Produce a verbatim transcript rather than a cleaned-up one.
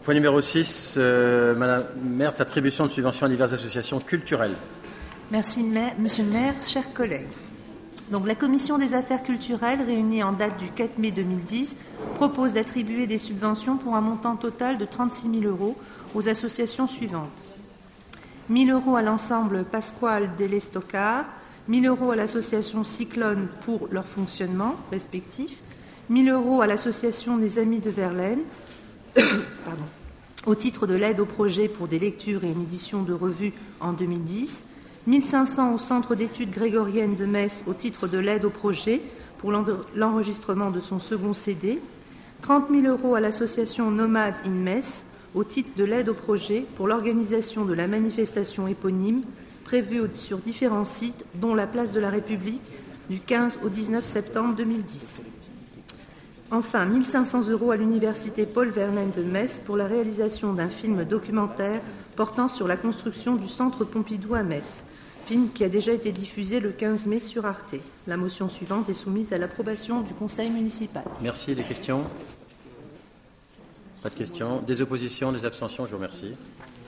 Point numéro six, euh, Madame Mertz, attribution de subventions à diverses associations culturelles. Merci, Monsieur le maire, chers collègues. Donc, la Commission des affaires culturelles, réunie en date du quatre mai deux mille dix, propose d'attribuer des subventions pour un montant total de trente-six mille euros aux associations suivantes. mille euros à l'ensemble Pasquale delle Stoccare, mille euros à l'association Cyclone pour leur fonctionnement respectif, mille euros à l'association des Amis de Verlaine, pardon, au titre de l'aide au projet pour des lectures et une édition de revue en deux mille dix, mille cinq cents au Centre d'études grégoriennes de Metz au titre de l'aide au projet pour l'enregistrement de son second C D, trente mille euros à l'association Nomade in Metz au titre de l'aide au projet pour l'organisation de la manifestation éponyme prévue sur différents sites, dont la place de la République, du quinze au dix-neuf septembre deux mille dix. Enfin, mille cinq cents euros à l'université Paul Verlaine de Metz pour la réalisation d'un film documentaire portant sur la construction du centre Pompidou à Metz, film qui a déjà été diffusé le quinze mai sur Arte. La motion suivante est soumise à l'approbation du conseil municipal. Merci. Des questions ? Pas de questions. Des oppositions, des abstentions, je vous remercie.